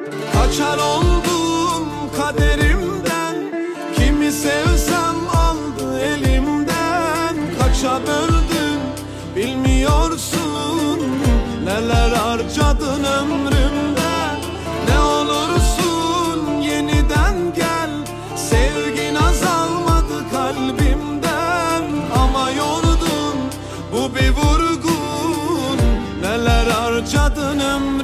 Kaçar oldum kaderimden, kimi sevsem aldı elimden. Kaça böldün bilmiyorsun, neler harcadın ömrümden. Ne olursun yeniden gel, sevgin azalmadı kalbimden. Ama yordun bu bir vurgun, neler harcadın ömrümden.